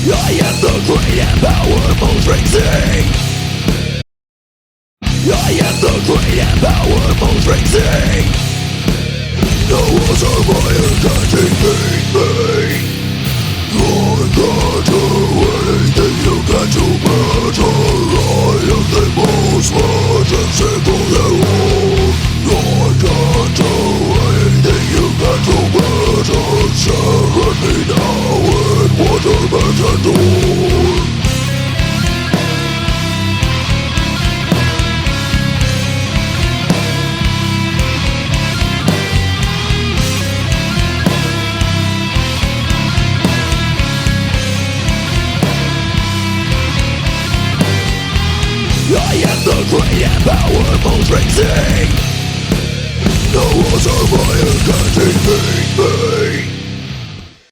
I am the great and powerful Trixie. I am the great and powerful Trixie. No other fire can defeat me. I can do anything you can to better. I am the most majestic of them all. I can do anything you can to better. Stare at me now and what I'm meant to do. I am the great and powerful Trixie. No other fire can defeat me.